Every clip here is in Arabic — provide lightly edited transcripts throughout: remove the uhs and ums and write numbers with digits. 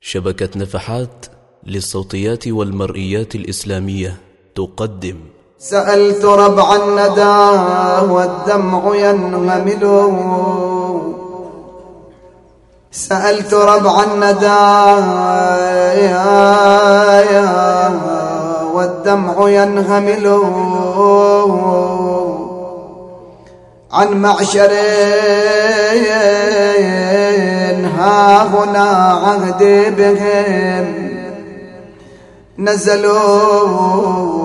شبكة نفحات للصوتيات والمرئيات الإسلامية تقدم. سألت ربع الندى والدمع ينغمل، سألت ربع الندى والدمع ينغمل عن معشر ها هنا عهدي بهم نزلوا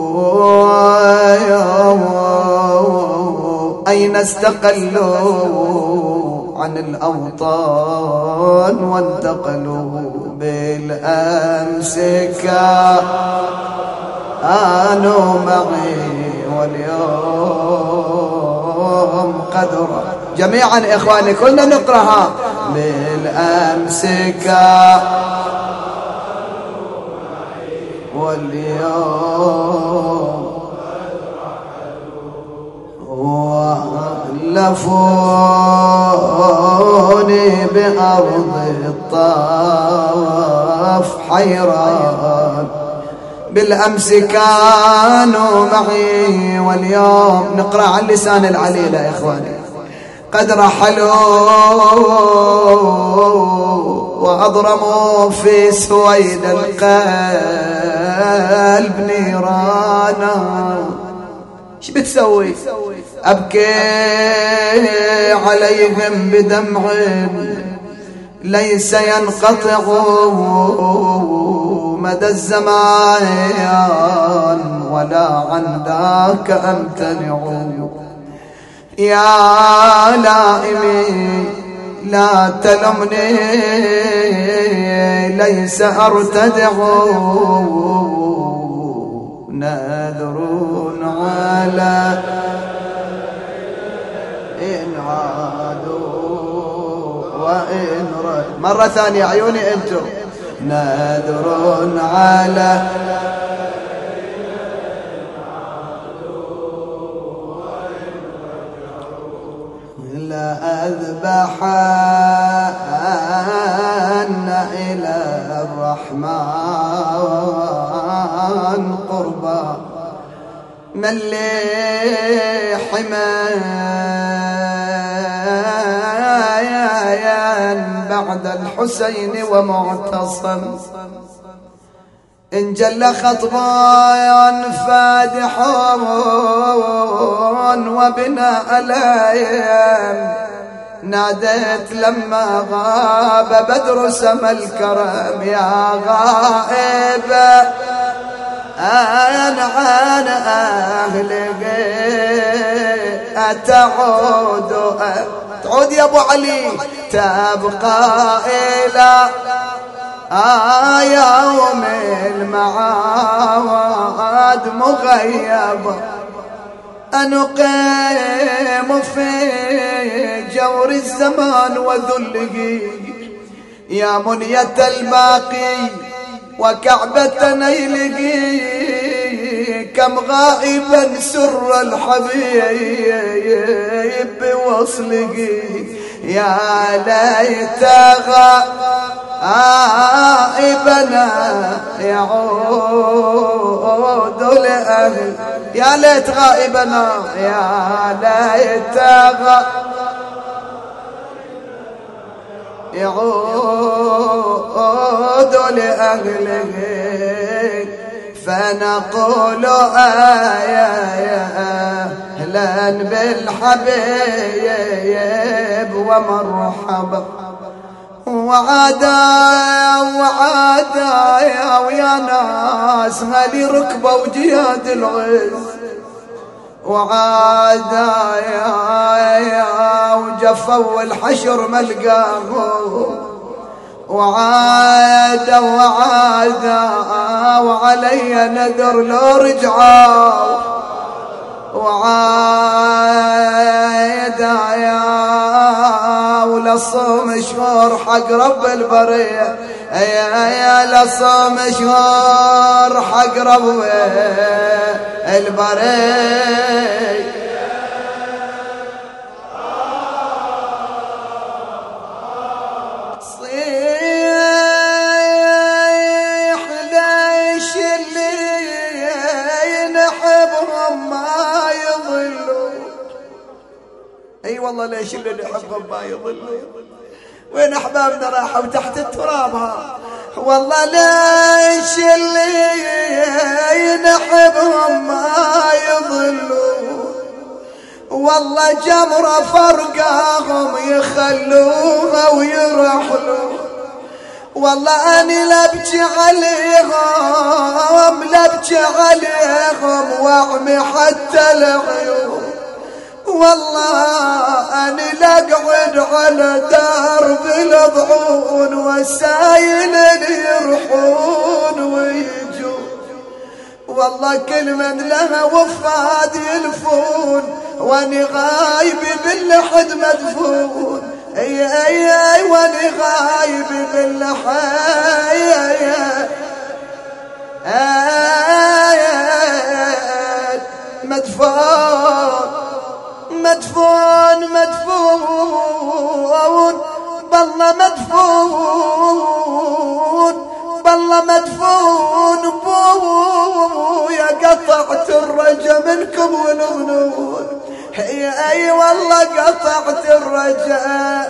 أين استقلوا عن الأوطان وانتقلوا بالأمس كانوا معي واليوم قدر. جميعا إخواني كلنا نقرأها. بالأمس واليوم وألفوني بأرض الطاف حيران. بالأمس كانوا معي واليوم نقرأ عن لسان العليلة يا إخواني. قد رحلوا وأضرموا في سويد القلب نيرانا. ايش بتسوي؟ أبكي عليهم بدمع ليس ينقطع مدى الزمان ولا عن ذاك أمتنع. يا لائمي لا تلمني ليس أرتدع نذر على إن عادوا وإن رد. مرة ثانية عيوني أنتم. نذر على لأذبحن إلى الرحمن قربا من لي حمايا بعد الحسين ومعتصم. إن جل خطبان فادحون وبنا ألايم ناديت لما غاب بدر سما الكرم. يا غائب أنا عن أهلي أتعود تعود يا أبو علي تبقى إلى يوم المعاد مغيب. أنقيم في جور الزمان وذله يا منية الباقي وكعبة نيله. كم غائبا سر الحبيب بوصله يا ليت غائبنا يعود لأهل. يا ليت غائبنا يا ليت يعود لأهله. فنقول أهلا بالحبيب ومرحبا وعادا ويا ناس هلي ركبة وجياد العز وعادا وجفوا الحشر ملقاه وعادا وعلي نذر لو رجعوا وعادا ولصوم شهور حق رب البرية. يا لصوم شهور حق رب البرية. والله ليش اللي نحبهم ما يضلون؟ وين أحبابنا راحوا تحت التراب؟ والله ليش اللي نحبهم ما يضلون؟ والله جمرة فرقاهم يخلوها ويرحلون. والله أني لبكي عليهم لبكي عليهم وأعمي حتى العيون. والله أني لأقعد على درب الضعون والسايل يرحون ويجون. والله كل من لها وفاد يلفون واني غايب باللحد مدفون. اي اي اي واني غايب باللحد مدفون مدفون مدفون بالله مدفون بالله مدفون بويا قطعت الرجا منكم والظنون. هي اي والله قطعت الرجا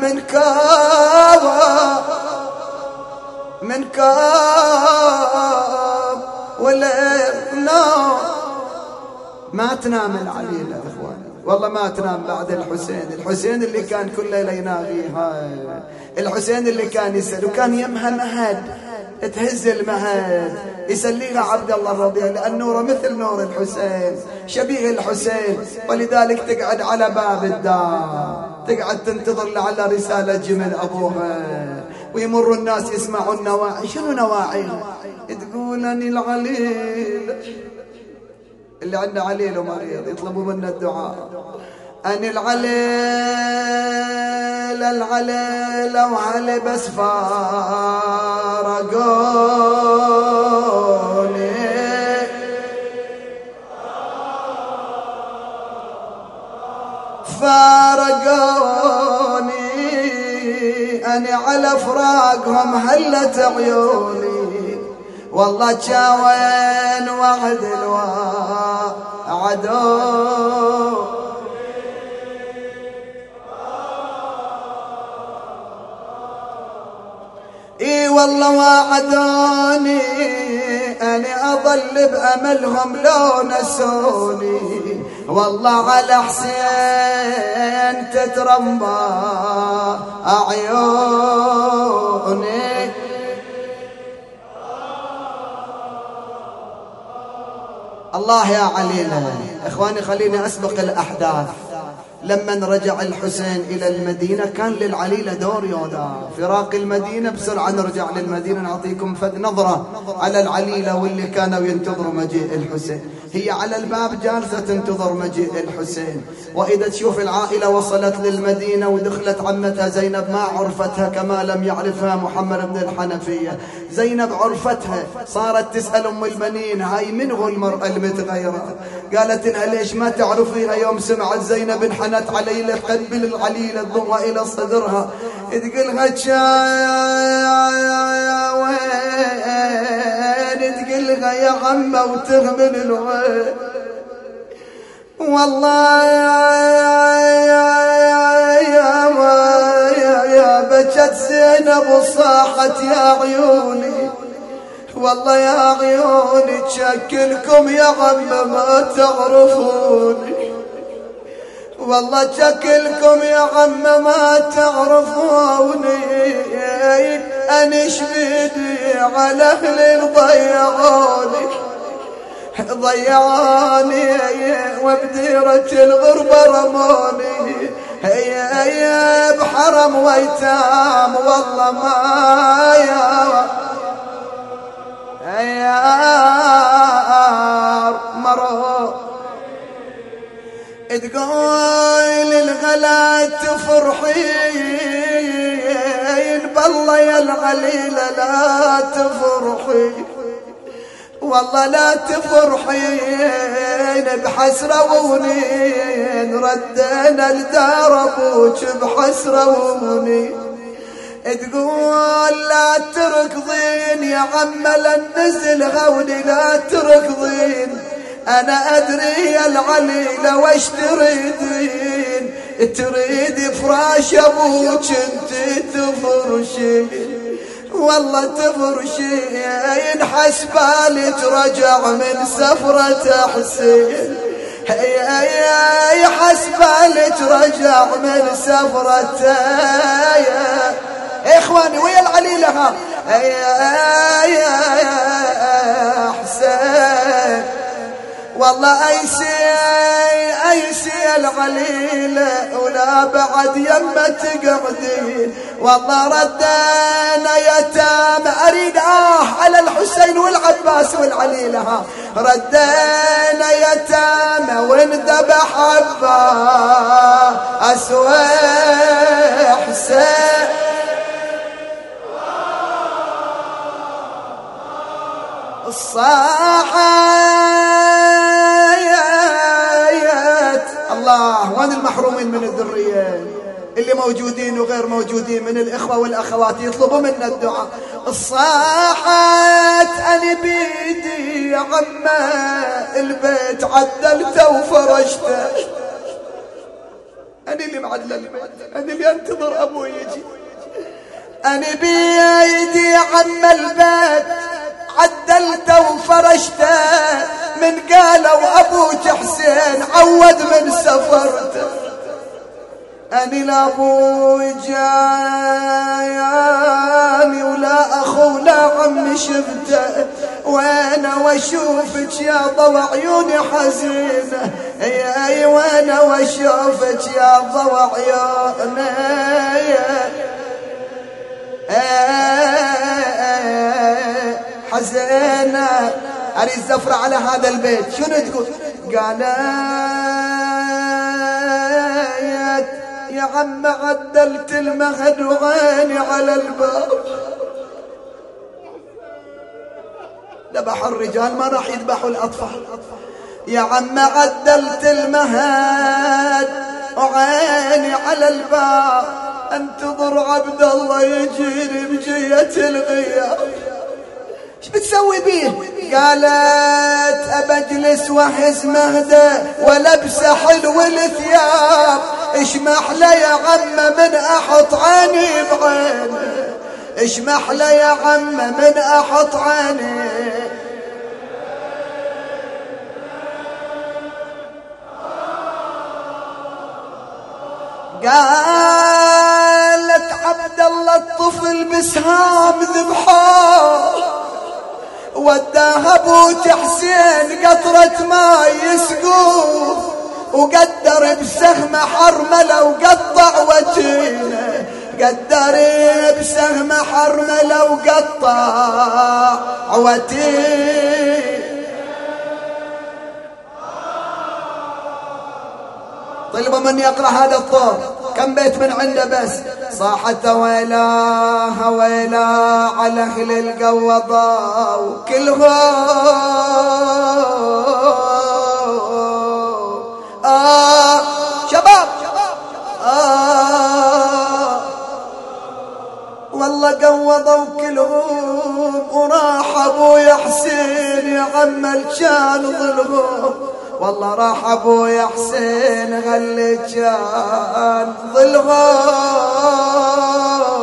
منكم ولا نوم. ما تنام العليلة اخواني، والله ما تنام بعد الحسين. الحسين اللي كان كل ليلة يناغيها، الحسين اللي كان يسأل وكان يمها مهد تهز المهد يسليها عبد الله الرضيع لأن نوره مثل نور الحسين شبيه الحسين. ولذلك تقعد على باب الدار تقعد تنتظر لعل رسالة جمل أبوها ويمر الناس يسمعوا النواعي. شنو نواعيها؟ تقول أني العليل اللي عنده عليل ومريض يطلبوا منا الدعاء. أني العليل العليل وعلي بس فارقوني أني على فراقهم هلت عيوني. والله جاوين وعد الوعدو اي والله وعدوني اني اظل باملهم لو نسوني. والله على حسين تترمى عيوني. الله يا علينا اخواني خليني اسبق الاحداث. لما رجع الحسين إلى المدينة كان للعليلة دور يودا. فراق المدينة بسرعة نرجع للمدينة نعطيكم فد نظرة على العليلة واللي كانوا ينتظروا مجيء الحسين. هي على الباب جالسة تنتظر مجيء الحسين. وإذا تشوف العائلة وصلت للمدينة ودخلت عمتها زينب ما عرفتها كما لم يعرفها محمد بن الحنفية. زينب عرفتها صارت تسأل أم المنين هاي من هو المرأة المتغيرة؟ قالت لها ليش ما تعرفيها؟ يوم سمعت زينب انحنت علي قبل العليلة الضوء إلى صدرها تقولها يا وين تقولها يا عمة وتهمل الوين. والله يا بكت زينب وصاحت يا عيوني. والله يا عيوني تشكلكم يا عم ما تعرفوني. والله تشكلكم يا عم ما تعرفوني. أنا شبيدي على أهلي ضيعوني وبديرة الغربة رموني. هي بحرم ويتام والله ما يا مرو. تقول الغلا تفرحين بالله يا العليلة لا تفرحين. والله لا تفرحين بحسرة ونين ردينا لدار ابوك بحسرة ونين. تقول لا تركضين يا عم لن نزل غودي لا تركضين. انا ادري يا العليلة واش تريدين. تريد فراش ابوك انت تفرشي، والله تفرشي ينحس بالي ترجع من سفرة حسين، يحس بالي ترجع من سفرة يا اخواني ويا العليلة ها يا حسين. والله ايسي العليلة ولا بعد يمه تقعدين، والله ردينا يتام اريد على الحسين والعباس والعليلة ها، ردينا يتام وانذبح عباس وحسين. الصاحيات الله، وين المحرومين من الذرية اللي موجودين وغير موجودين من الإخوة والأخوات يطلبوا منا الدعاء. الصاحات أنا بيدي يا عمه البيت عدلته وفرشته، أنا اللي معدل البيت، أنا اللي أنتظر أبوي يجي، أنا بيدي يا عم البيت عدلته وفرشته، من قالوا أبوك حسين عود من سفرته، أني لا أبوي جاياني ولا أخو ولا عمي شفته، وأنا وأشوفك يا ضوى عيوني حزينة، يا وأنا وأشوفك يا ضوى عيوني حزينة. أريد زفرة على هذا البيت شنو تقول؟ قالت يا عم عدلت المهد وعيني على الباب، ذبحوا الرجال ما راح يذبحوا الأطفال، يا عم عدلت المهد وعيني على الباب، انتظر عبد الله يجيني بجية الغياب. ايش بتسوي بيه؟ قالت أبجلس وحز مهده ولبس حلو الثياب، ايش محلى يا عم من احط عيني بعينه، ايش محلى يا عم من احط عيني. قالت عبد الله الطفل بسهام ذبحاه، وداها ابوك حسين قطرة ما يسقوه، وقدر بسهم حرمله وقطع وجهه، قدر بسهم حرمله وقطع وجهه. طلبوا من يقرأ هذا الطور كم بيت من عنده بس. صاحت ويلا ويلا على أهل القوضة وكلهم شباب والله قوضوا كلهم، وراح ابويا حسين يا عم كان ظلهم، والله راح ابويا حسين غلي كان ظلهم.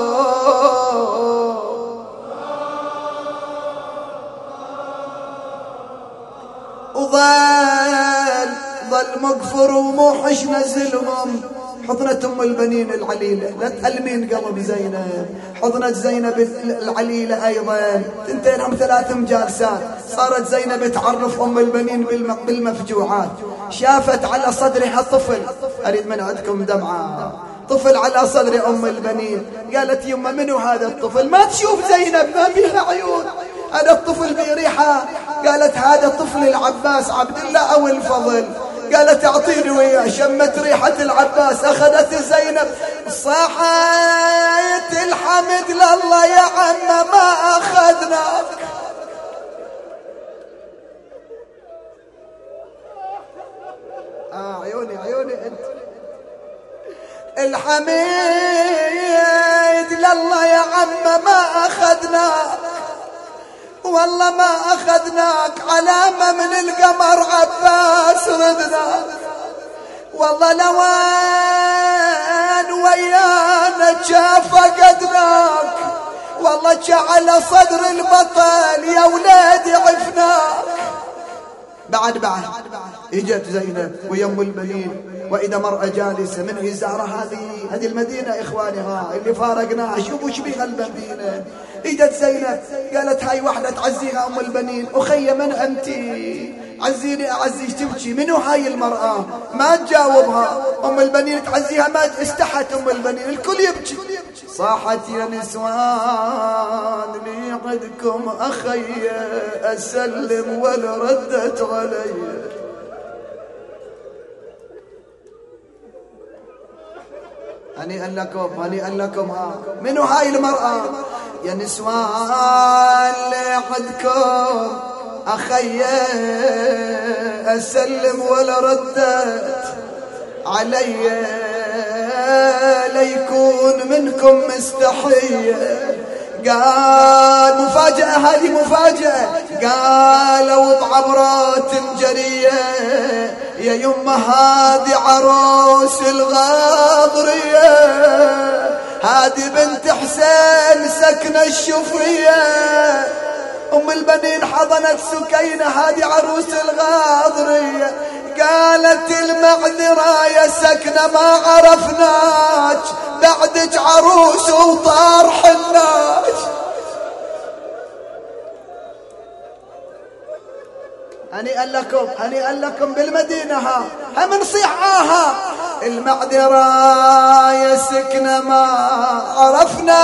وظل مقفر وموحش نزلهم. حضنت ام البنين العليله، لا تألمين قلب زينب، حضنت زينب العليله ايضا، تنتينهم 3 مجالسات. صارت زينب تعرف ام البنين بالمفجوعات، شافت على صدرها طفل، اريد من عندكم دمعه، طفل على صدر ام البنين. قالت يما منو هذا الطفل؟ ما تشوف زينب ما بيها عيون، هذا الطفل بريحه. قالت هذا طفل العباس عبد الله او الفضل. قالت اعطيني وياه، شمت ريحة العباس، اخذت زينب صاحت الحمد لله يا عم ما اخذناك. عيوني عيوني انت. الحميد لله يا عم ما اخذناك، والله ما أخذناك علامة من القمر عباس ردناك، والله لوين ويانا شاف قدرك والله على صدر البطل يا ولادي عفناك. بعد اجت زينب ويم البنين واذا مرأة جالسة من ازارة هذه المدينة اخوانها اللي فارقناها شوفوا ايش بيها المدينة. اجت زينب قالت هاي وحدة تعزيها ام البنين اخي من انتي عزيني اعزيش تبكي منو هاي المرأة ما تجاوبها ام البنين تعزيها ما استحت ام البنين الكل يبكي. صاحت يا نسوان لي عندكم اخي اسلم ولا ردت علي. هنيئا لكم منو هاي المرأة يا نسوان لي عندكم اخي اسلم ولا ردت علي ليكون منكم مستحية. قال مفاجأة هذه مفاجأة قالوا بعبرات جرية يا يمه هذه عروس الغاضرية هذه بنت حسين سكنة الشفية. ام البنين حضنت سكينة هذه عروس الغاضرية قالت المعذرة يا سكنة ما عرفناك بعدك عروس وطار حناك. هنيئا لكم بالمدينة هم نصيحها المعذرة يا سكنة ما عرفنا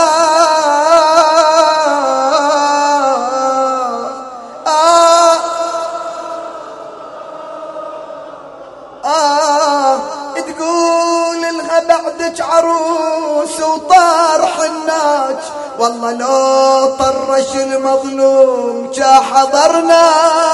تقول لها بعدك عروس وطار حناك والله لو طرش المظلوم جا حضرنا.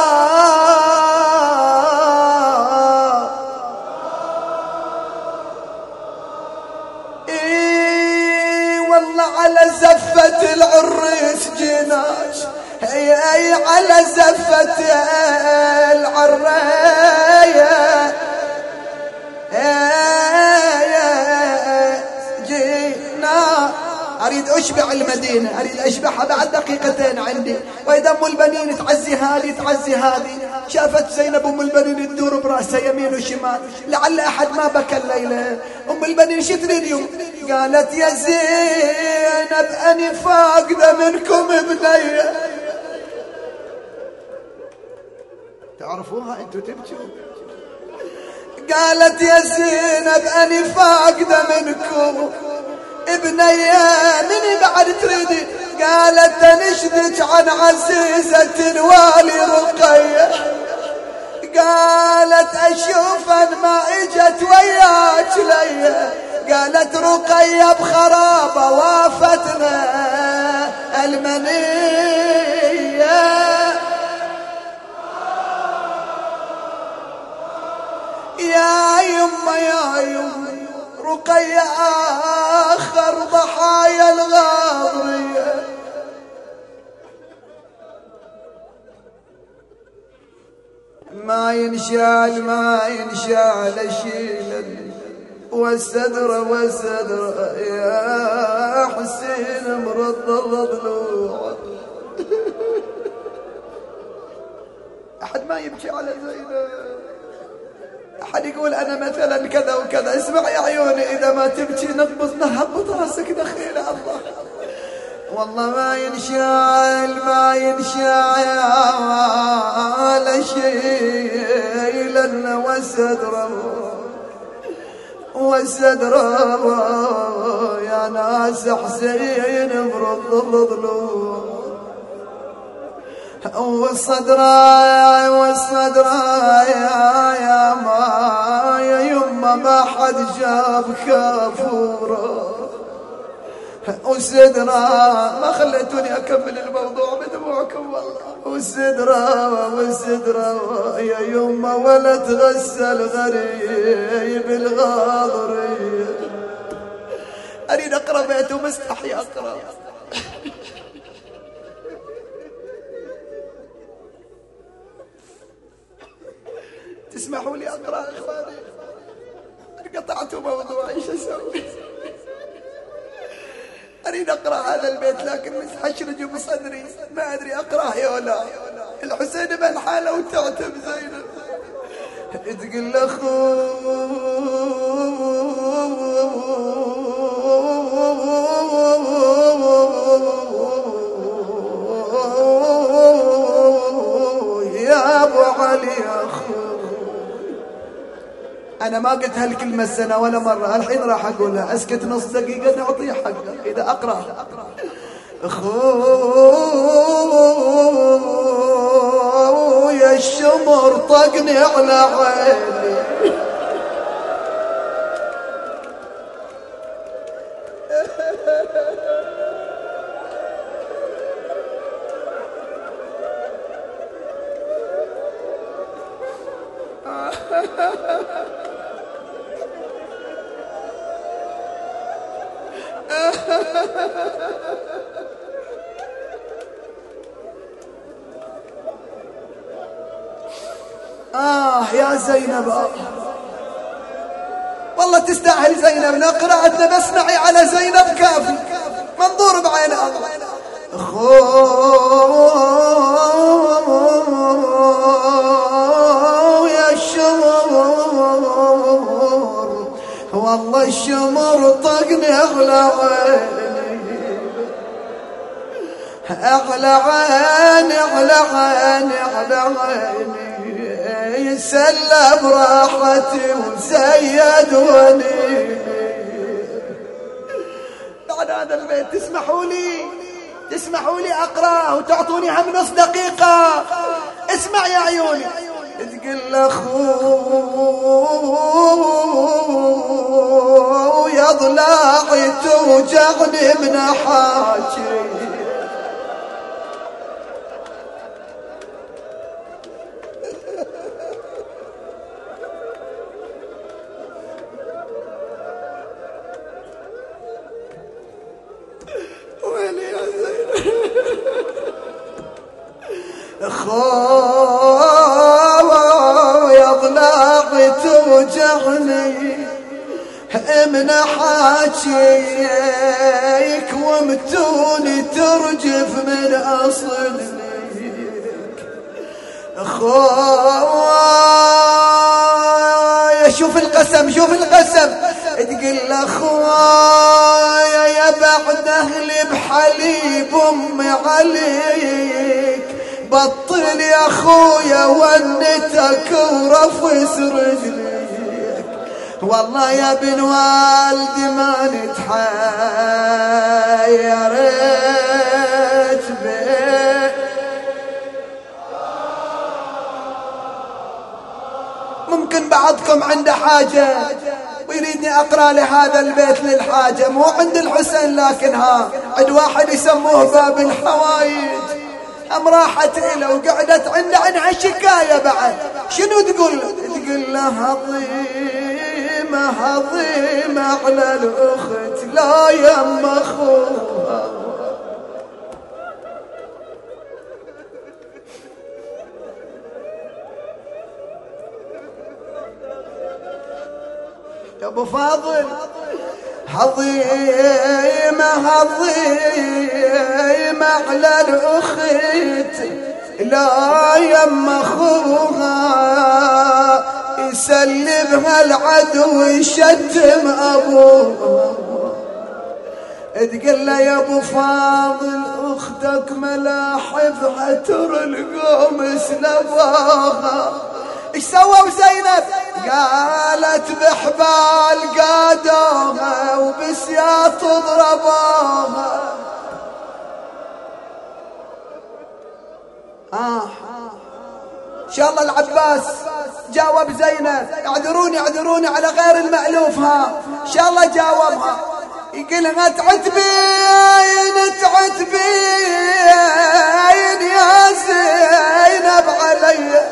والله على زفة العريس جيناش اي على زفة العريس جينا. أريد أشبع المدينة أريد أشبعها بعد دقيقتين عندي. وإذا أم البنين تعزي هذه شافت زينب أم البنين تدور برأسها يمين وشمال لعل أحد ما بكى الليلة. أم البنين شو تريد قالت يا زينب أني فاقدة منكم ابني. تعرفوها أنتوا تبكوا. قالت يا زينب أني فاقدة منكم ابني مني بعد تريدي. قالت نشدك عن عزيزة والي رقية قالت أشوف أن ما إجت وياك لي. قالت رقية بخرابة وافتنا المنية يا يما رقية آخر ضحايا الغاضرية. ما ينشال أشيل والسدر يا حسين مرض ضلوع. أحد ما يبكي على زينب أحد يقول أنا مثلا كذا وكذا. اسمع يا عيوني إذا ما تبكي نهبط راسك دخيل الله. والله ما ينشال شيء لنا والسدر يا ناس حسين برض ضلوع. والصدر يا ما يا يما ما حد جاب كافورة. والسدرة ما خليتوني أكمل الموضوع بدموعكم والله. والسدرة يا يما ولا تغسل غريب الغاضري. أريد أقرأ بيته مستحي أقرأ. تسمحوا لي أقرأ إخواني؟ قطعتوا موضوعي شو أسوي؟ أريد أقرأ هذا البيت لكن متحشرج بصدري ما أدري أقرأ يا ولا. الحسين بن حالة وتعتب زينب تقول له يا أبو علي يا أنا ما قلت هالكلمة السنة ولا مرة، الحين راح أقولها. أسكت نص دقيقة نعطيه حقه إذا أقرأ. خويا الشمر طقني على عيني يا زينب والله تستاهل زينب. قراءتنا بسمعي على زينب كافي، منظور بعين الله. خويا الشمر والله الشمر طقني أغلى عيني أغلى عيني أغلى عيني أغلى عيني يسلم راحتي وزيد ونيني. بعد هذا البيت تسمحوا لي أقرأ وتعطوني هم نص دقيقة. اسمع يا عيوني. تقول يا ضلاعي توجعني من حاجي يا ضلاعي توجعني من حاجيك ومتوني ترجف من أصلك. خويا شوف القسم تقول له خويا يا بعد أهلي بحليب أمي عليك بطل يا خويا ونتك ورفس رجليك. والله يا ابن والدي ما نتحيرت بك. ممكن بعضكم عنده حاجة ويريدني أقرأ لهذا البيت للحاجة، مو عند الحسين لكن عند واحد يسموه باب الحوايج. أم راحت إله وقعدت عنها شكاية بعد. شنو تقول له هضيمة على الأخت لا يم أخوها. يا أبو فاضل هضيمة على الأخت لا يم أخوها يسلبها العدو يشتم أبوها. تقول له يا أبو فاضل أختك ملاحفها ترى القوم سلباها. ايش سووا زينب؟ قالت بحبال قادوها وبسياط ضربوها. ان شاء الله العباس جاوب زينب. اعذروني على غير المألوف. ان شاء الله جاوبها. يقولها تعتبين يا زينب علي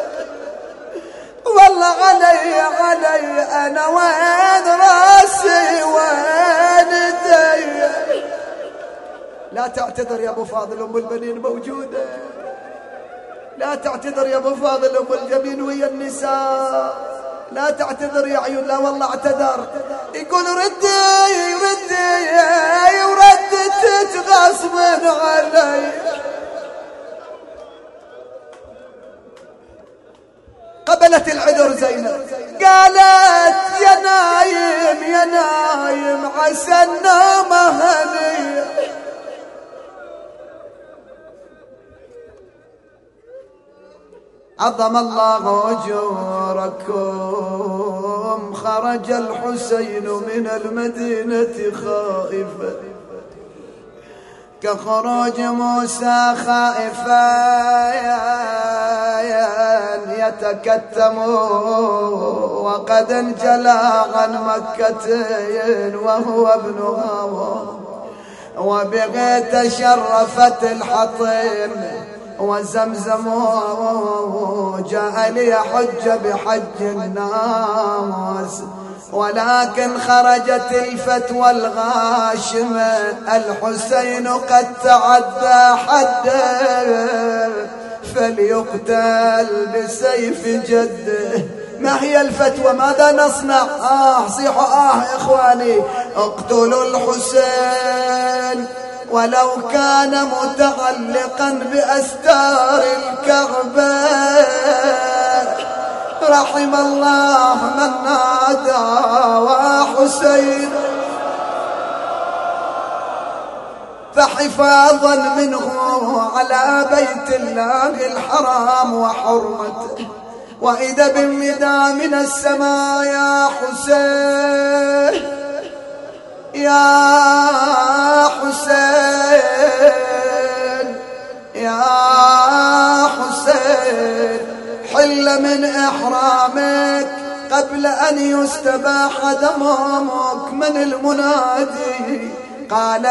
والله علي انا وين راسي وين يدي. لا تعتذر يا ابو فاضل ام البنين موجوده. لا تعتذر يا ابو فاضل ام الجميل ويا النساء. لا تعتذر يا عيون. لا والله اعتذر. يقول ردي وردت غصب علي. قبلت العذر زينب قالت يا نايم يا نايم عسى النوم هنية. عظم الله أجوركم. خرج الحسين من المدينة خائفا كخروج موسى خائفا يتكتم وقد انجلى عن مكة وهو ابنها وبغيت شرفت الحطيم وزمزم جاء ليحج بحج الناس ولكن خرجت الفتوى الغاشمة الحسين قد تعدى حده فليقتل بسيف جده. ما هي الفتوى؟ ماذا نصنع؟ صيحوا يا إخواني اقتلوا الحسين ولو كان متعلقا بأستار الكعبة. رحم الله من نادى وحسين فحفاظا منه على بيت الله الحرام وحرمته. وإذا بالنداء من السماء يا حسين يا حسين يا حسين حل من إحرامك قبل أن يستباح دمك. من المنادي؟ قال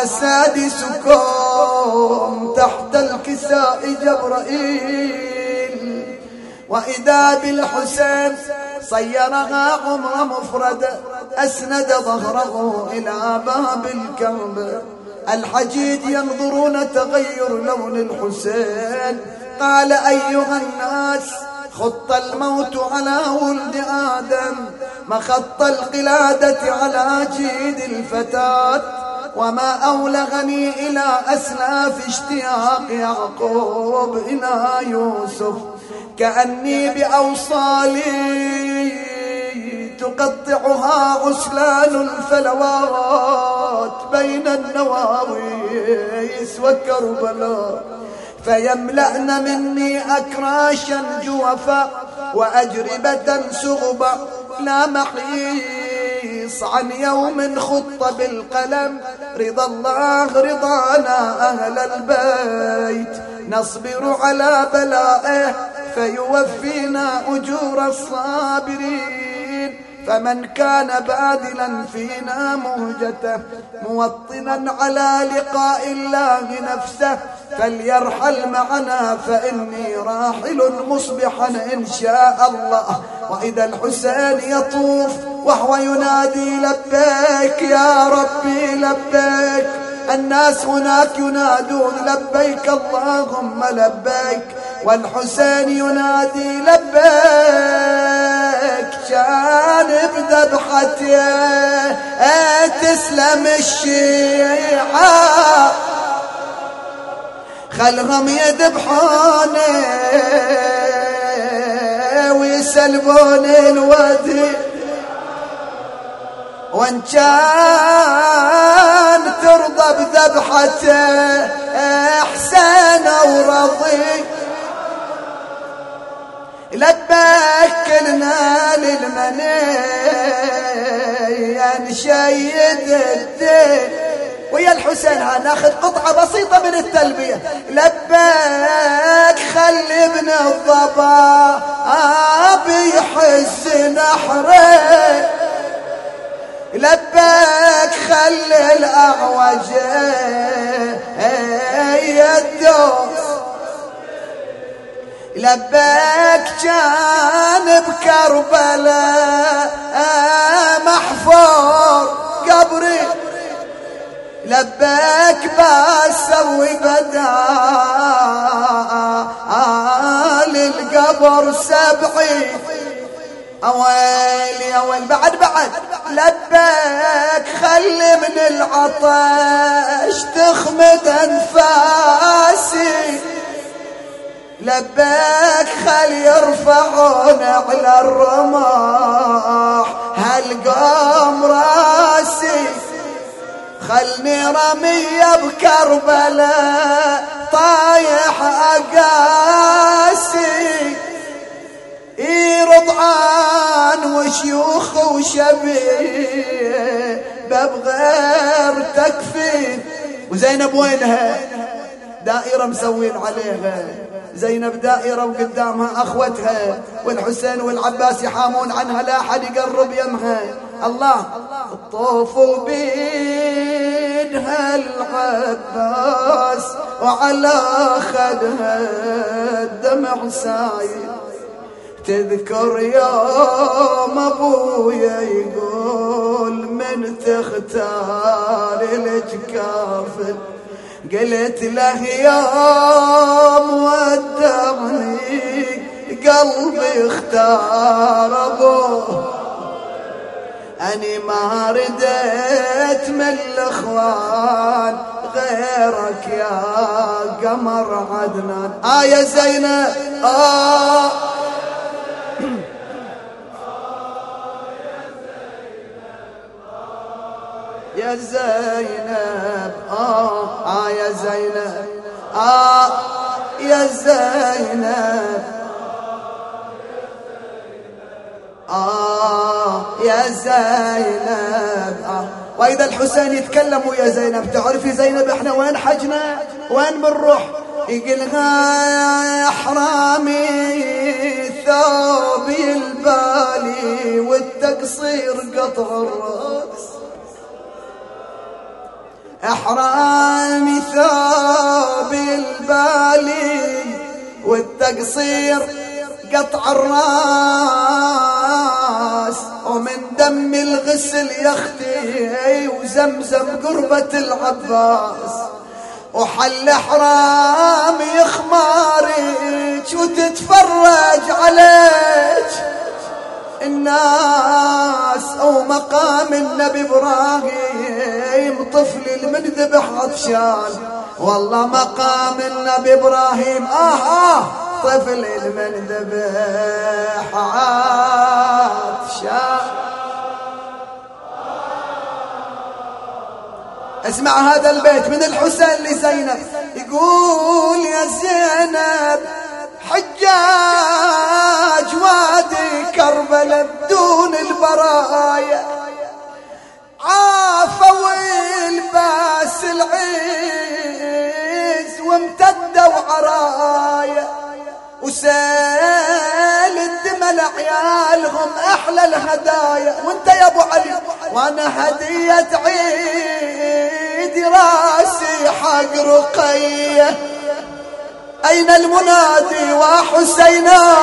سادسكم تحت الكساء جبرائيل. وإذا بالحسين صيرها عمر مفردة أسند ظهره إلى باب الكعبة. الحجيج ينظرون تغير لون الحسين. قال أيها الناس خط الموت على ولد آدم مخط القلادة على جيد الفتاة وما أولغني إلى أسلاف اشتياق يعقوب إلى يوسف كأني بأوصالي تقطعها غسلان الفلوات بين النواويس وكربلاء فيملأن مني أكراشا جوفا وأجربة سغبا لا محيص عن يوم خط بالقلم رضا الله رضانا أهل البيت نصبر على بلائه فيوفينا أجور الصابرين. فمن كان باذلا فينا مهجته موطنا على لقاء الله نفسه فليرحل معنا فإني راحل مصبحا إن شاء الله. وإذا الحسين يطوف وهو ينادي لبيك يا ربي لبيك الناس هناك ينادون لبيك اللهم لبيك والحسين ينادي لبيك جانب ذبحته تسلم الشيعة خلهم يذبحوني ويسلبون الودي وان كان ترضى بذبحته احسن ورضي لبيك كلنا للمنين شيد الدين. ويا الحسين هناخذ قطعة بسيطة من التلبية لبيك خلي ابن الضباب يحس نحره لبيك خلي الأعوج يدوس لبيك جانب كربلاء محفور قبري لبيك بسوي بدال القبر 70 أويل يا ويل بعد لبيك خلي من العطش تخمد أنفاسي، لبيك خلي يرفعون على الرماح هالقوم راسي، خلني رمية بكربلاء طايح أقاسي، رضعان وشيوخ وشبيبة بغير تكفي. وزينب وينها؟ دائرة مسوين عليها زينب، دائرة وقدامها أخوتها والحسين والعباس يحامون عنها، لا أحد يقرب يمها. الله طوفوا بيدها العباس وعلى خدها الدمع سايل، تذكر يوم أبويا يقول من تختار لك كافل، قلت له يوم ودعني قلبي اختار أبوه، أني ما رديت من الإخوان غيرك يا قمر عدنان. يا زينب يا زينب يا زينب يا زينب يا زينب. وإذا الحسين يتكلم ويا زينب، تعرفي زينب احنا وين حجنا وين بنروح؟ يقلها يا حرامي ثوبي البالي والتقصير قطع الرأس، احرامي ثوبي البالي والتقصير قطع الراس، ومن دم الغسل يختي وزمزم قربة العباس، وحل حرامي خمارك وتتفرج عليك الناس، او مقام النبي ابراهيم طفل المنذبح عطشان، والله مقام النبي ابراهيم طفل المنذبح عطشان. اسمع هذا البيت من الحسين لزينب، يقول يا زينب حجاج وادي كربلاء بدون البرايا، عافوا الباس العز وامتدوا عرايا، وسال الدمى لعيالهم احلى الهدايا، وانت يا ابو علي وانا هدية عيد راسي حق رقية، اين المنادي وحسينا؟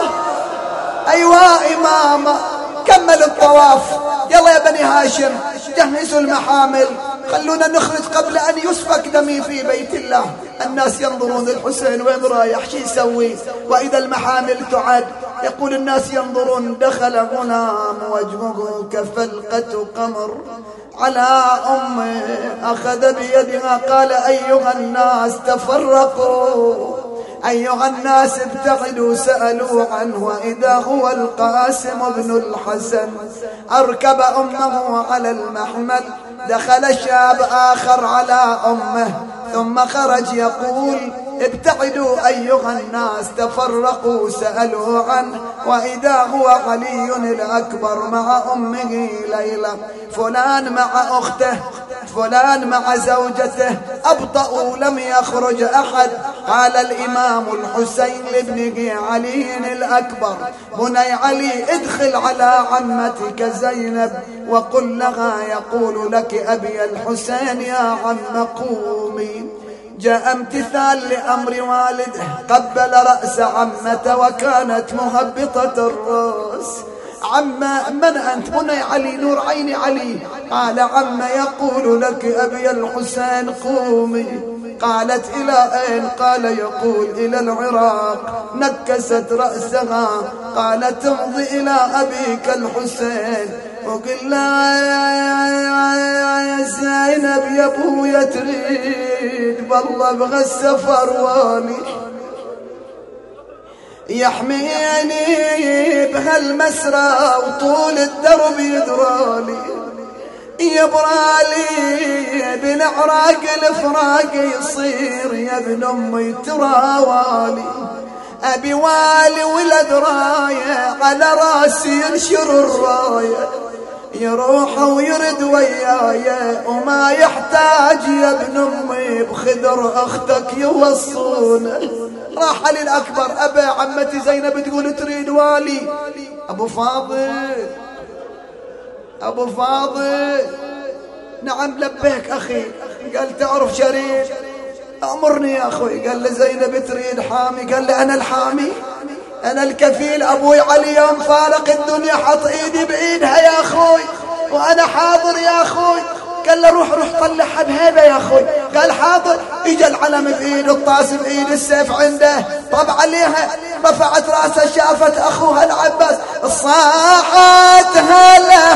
ايوا اماما كمل الطواف، يلا يا بني هاشم جهزوا المحامل، خلونا نخرج قبل أن يسفك دمي في بيت الله. الناس ينظرون الحسين وين رايح شي يسوي، وإذا المحامل تعد يقول الناس ينظرون، دخل غلام وجهه كفلقة قمر على أمه، أخذ بيدها قال أيها الناس تفرقوا، أيها الناس ابتعدوا، سألوا عنه وإذا هو القاسم بن الحسن. أركب أمه على المحمل، دخل شاب آخر على أمه، ثم خرج يقول ابتعدوا أيها الناس تفرقوا، سألوا عنه وإذا هو علي الأكبر مع أمه ليلى، فلان مع أخته، فلان مع زوجته، أبطأوا لم يخرج أحد. قال الإمام الحسين لابنه علي الأكبر بني علي ادخل على عمتك زينب وقل لها يقول لك أبي الحسين يا عم قومي. جاء امتثال لأمر والده، قبل رأس عمته وكانت مهبطة الرأس. عم من أنت؟ بني علي نور عين علي. قال عم يقول لك أبي الحسين قومي. قالت إلى أين؟ قال يقول إلى العراق. نكست رأسها قالت امضي إلى أبيك الحسين وقل لا يا زينب يا ابويا تريد بالله ابغى السفر والي يحميني بهالمسرى وطول الدرب يدرالي يبرالي بالعراق الفراق يصير يا ابن امي ترى والي ابي والي ولا درايه على راسي ينشر الرايه يروح ويرد وياي وما يحتاج يا ابن امي بخدر اختك يوصونه. راح علي الأكبر أبا عمتي زينب تقول تريد والي. أبو فاضل نعم لبيك أخي. قال تعرف شريف أمرني يا أخوي. قال لزينب تريد حامي. قال لي أنا الحامي أنا الكفيل. أبوي علي يوم فارق الدنيا حط إيدي بإيدها يا أخوي وأنا حاضر يا أخوي. قال له روح طلعها بهيبة يا أخوي. قال حاضر. إجا العلم بإيد الطاس بإيد السيف عنده طب عليها رفعت رأسها شافت أخوها العباس صاحت هلا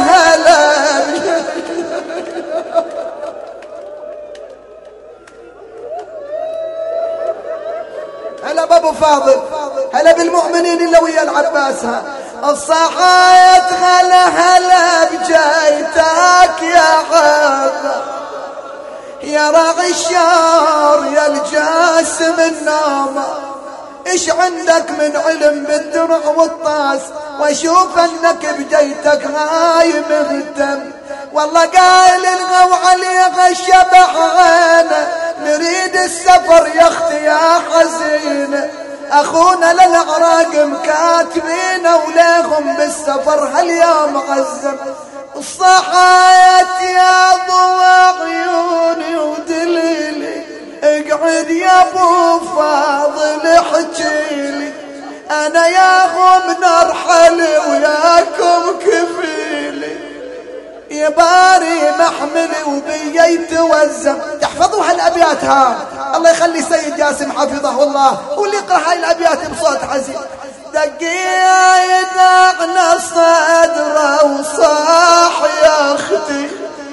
هلا بابو فاضل هلا بالمؤمنين اللي ويا العباس. الصحايت هلا بجايتك يا عباس يا راعي الشار يا الجاسم النامة ايش عندك من علم بالدرع والطاس واشوف انك بجيتك غاي مهتم. والله قايل الغو عليها الشبح عينه نريد السفر يا اختي يا حزينه اخونا للعراق مكاتبين وليهم بالسفر هاليوم عزم. الصحايت يا ضوى عيوني ودليلي اقعد يا ابو فاضل احجيلي انا ياهم نرحل وياكم كفيلي يباري محملي وبي يتوزع. تحفظوا هالابيات الله يخلي سيد جاسم حفظه الله واللي يقرأ هاي الابيات بصوت حزين. دقيت عنا صدره وصاح يا اختي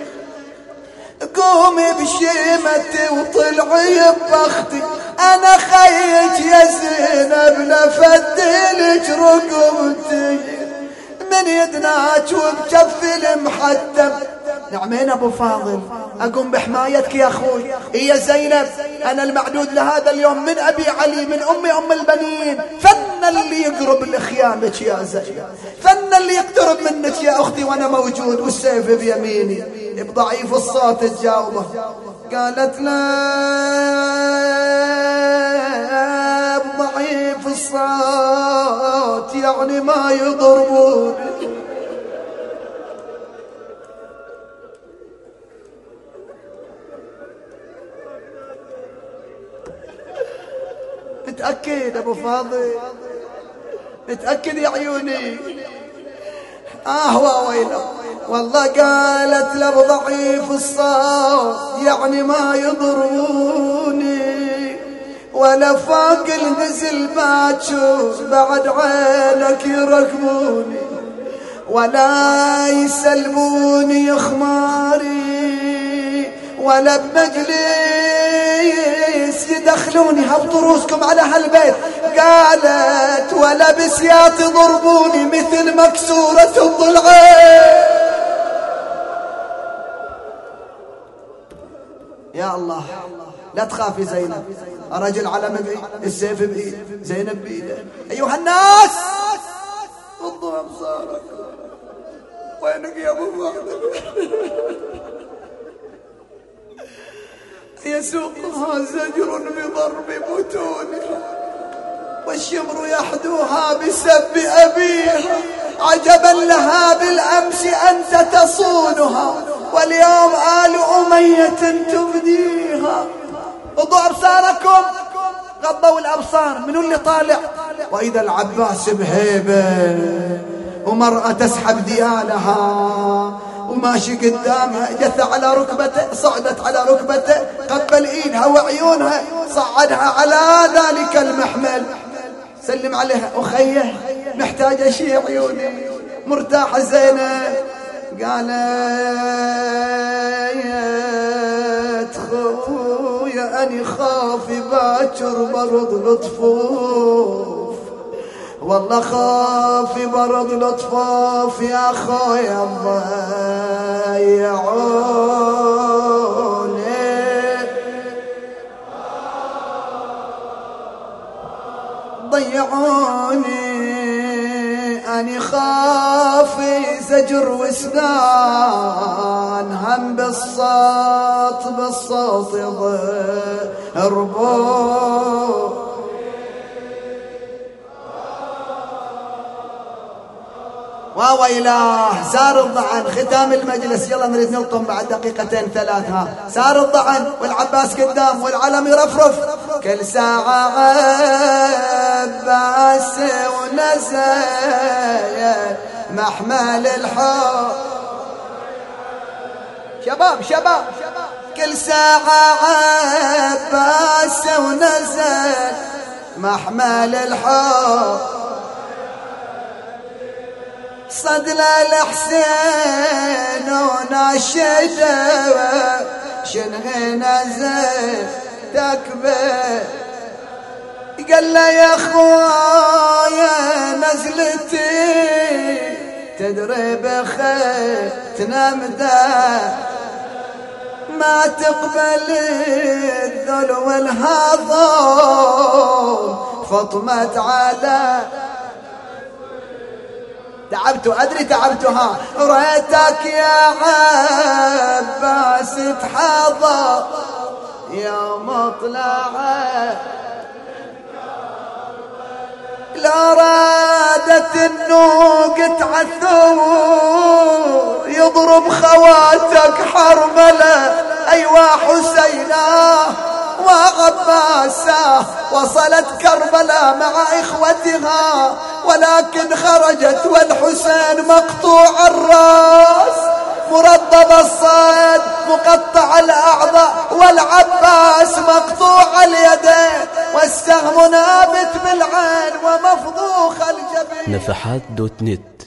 قومي بشيمتي وطلعي ببختي انا خيك يا زينب لفدلك رقبتي من يدناك وبجف المحتم. نعمين ابو فاضل اقوم بحمايتك يا اخوي. يا زينب انا المعدود لهذا اليوم من ابي علي من امي ام البنين. فن اللي يقرب لخيانك يا زينب فن اللي يقترب منك يا اختي وانا موجود والسيف بيميني. بضعيف الصوت تجاوبه قالت لا بضعيف الصوت يعني ما يضربون. متأكد أبو فاضل متأكد يا عيوني. ويلة والله قالت له بضعيف الصوت يعني ما يضروني ولا فوق النزل باجور بعد عينك يركبوني ولا يسلبوني خماري ولا بمجلس يدخلوني هبطوا روسكم على هالبيت. قالت ولا بسيات ضربوني مثل مكسورة الضلعين. يا الله لا تخافي زينب رجل علم بإيد السيف بإيد زينب بإيده. أيها الناس غضوا أبصاركم وينك يا أبو فاضل يسوقها زجر بضرب بطونها والشمر يحدوها بسب أبيها عجبا لها بالأمس أنت تصونها واليوم آل أمية تبديها. غضوا أبصاركم غضوا الأبصار. منو اللي طالع؟ وإذا العباس بهيبة ومرأة تسحب ديالها وماشي قدامها، جث على ركبته، صعدت على ركبته، قبل ايدها وعيونها، صعدها على ذلك المحمل. سلم عليها: أخيه محتاجة شي عيوني، مرتاحة زينب. قالت: خويا أني خافي باكر برد لطفوف، والله خافي برد لطفوف يا خويا ضيعوني، أني خافي زجر وسنان، هم بالصوت يضربون. وويلاه سار الضعن. ختام المجلس، يلا نريد نلطم بعد دقيقتين ثلاث. ها سار الضعن والعباس قدام والعلم يرفرف. كل ساعة عباس ونزل محمل الحب. شباب كل ساعة عباس ونزل محمل الحب. صدل الحسين وناشده شنه نزل تكبر. قال له: يا خويا نزلتي تدري بخير تنمده، ما تقبل الذل والهضم فطمت على. تعبتوا أدري تعبتوا. ها ريتك يا عباس تحضر يا مطلعه، لا رادت النوق تعثور يضرب خواتك حرمله. أيوا حسينا وعباسه وصلت كربلاء مع إخوتها، ولكن خرجت والحسين مقطوع الرأس مرضب الصيد مقطع الأعضاء، والعباس مقطوع اليدين والسهم نابت بالعين ومفضوخ الجبين. نفحات.net